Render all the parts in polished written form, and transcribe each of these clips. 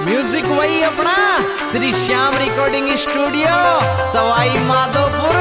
Music वही अपना Shri Shyam recording studio Sawai Madhopur.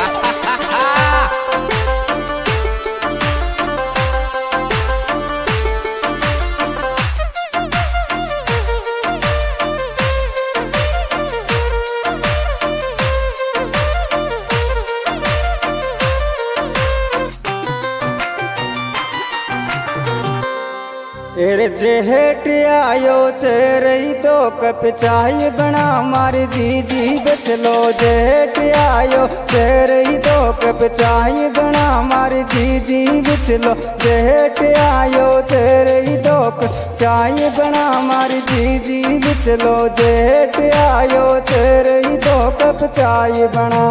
एरे जेठ आयो चेरई तो कप चाय बना मारी जी बचलो। जेठ आयो चेरई तो कप चाय बना मारी जी बचलो। जेठ आयो चेरई तो कप चाय बना मारी जी बचलो। जेठ आयो चेरई तो कप चाय बना।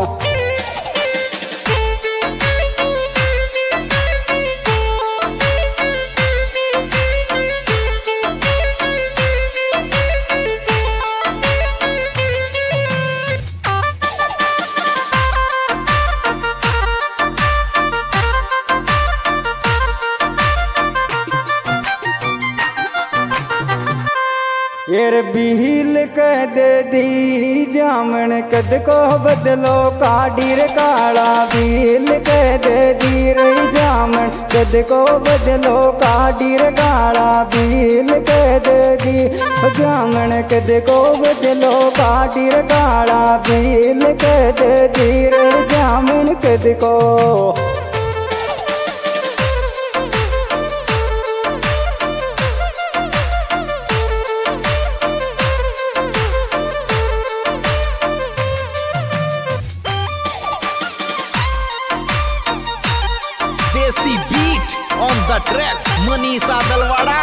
येर बिहिल कह दे दी जामन कद को बदलो काडीर काला। बिहिल कह दे दी रही जामन कद को बदलो काडीर काला। बिहिल कह दे दी जामन कद को बदलो काडीर काला। बिहिल कह दे दी रही जामन कद को। Desi beat on the track Manisha Dalwada.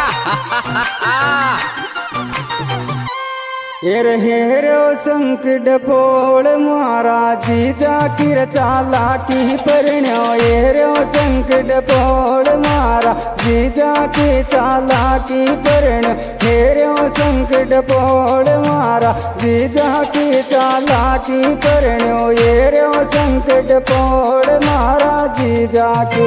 हेरो संकट फोड़ मारा जीजा की चाला की परण्यो। हेरो संकट फोड़ मारा जीजा की चाला की परण्यो। हेरो संकट फोड़ मारा जीजा की चाला की परण्यो। हेरो संकट फोड़ मारा जीजा की।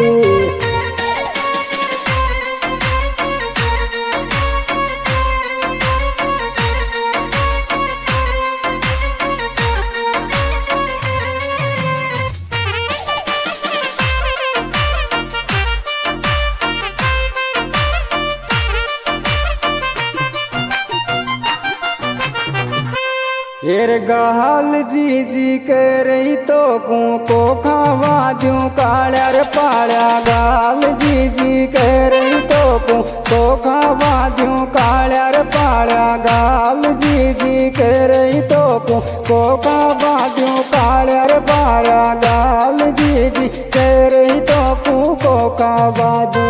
हेर गाल जी कह रही तो को खावा दूं काल्यार पाल्या। गाल जी कह रही तो को खावा दूं काल्यार पाल्या। गाल जी कह रही तो को खावा दूं काल्यार पाल्या। गाल जी कह रही तो को खावा दूं।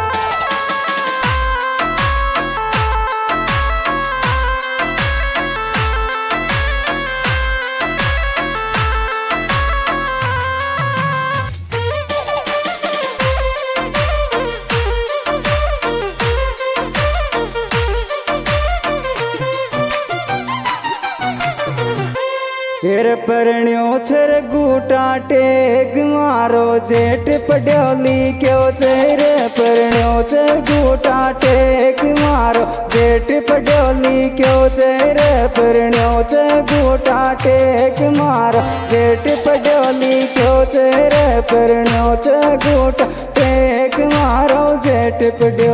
फिर परण्यो छर गुटा टेक मारो जेठ पड्योली क्यों चेहरे। परण्यो छर गुटा टेक मारो जेठ पड्योली क्यों चेहरे। परण्यो छर गुटा टेक मारो जेठ पड्योली क्यों चेहरे। परण्यो छर गुटा टेक मारो जेठ पड्यो।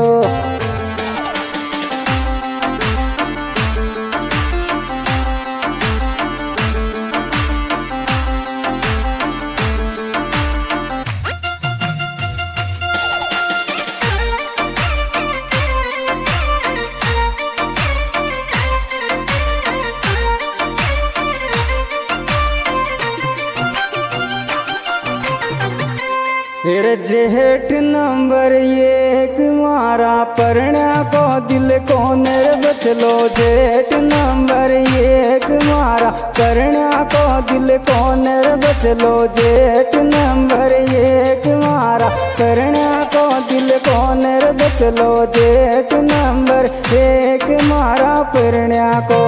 फिर जेठ नंबर एक मारा परण्या को दिल को नर बचलो। जेठ नंबर एक मारा परण्या को दिल को नर बचलो। जेठ नंबर एक मारा परण्या को दिल को नर बचलो। जेठ नंबर एक मारा परण्या को।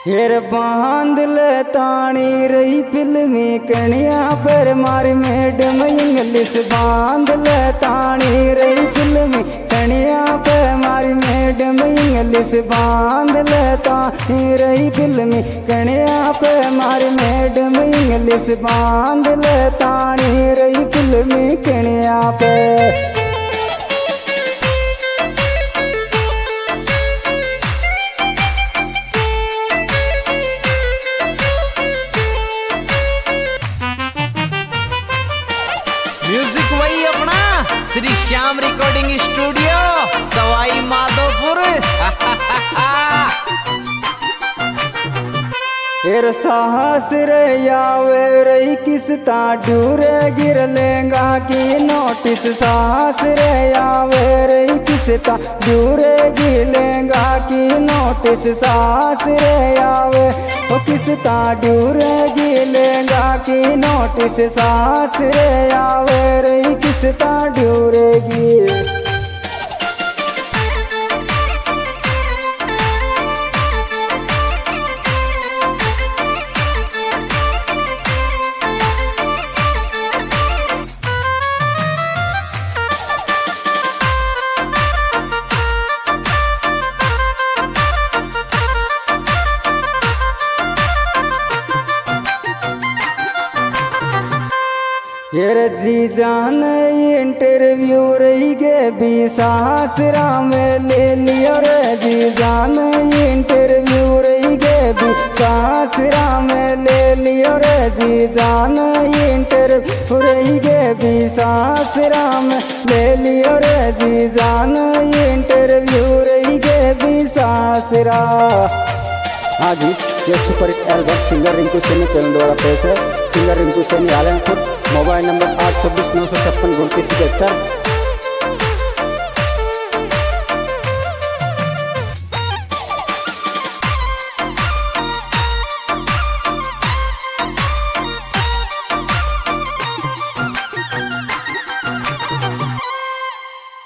हेर बांध ले तानी रही फिल्मी कणिया पर मारी मैडम इंग्लिश बांध ले तानी रही फिल्मी कणिया पर मारी मैडम इंग्लिश बांध ले तानी रही फिल्मी कणिया पर मारी मैडम इंग्लिश बांध ले तानी रही फिल्मी कणिया पे। म्यूजिक वही अपना श्री श्याम रिकॉर्डिंग स्टूडियो सवाई माधोपुर। हेर साहस रे यावे रही किस्ता डूरे गिर लेंगा की नोटिस साहस रे यावे रही किस्ता डूरे गिर लेंगा की नोटिस साहस रे यावे ओ किस्ता डूरे गिर लेंगा की नोटिस साहस रे यावे रही किस्ता डूरे गिर। हेर जी जान इंटरव्यू रही गे भी सासरा में ले लियो रे जी जान इंटरव्यू रही गे भी सासरा में ले लियो रे जी जान इंटरव्यू रही गे भी सासरा में ले लियो रे जी जान इंटरव्यू रही गे भी सासरा। हाँ जी, ये super hit album singer Rinku Saini channel द्वारा पेश है। Singer Rinku Saini Alampur, mobile number 826 956 2971।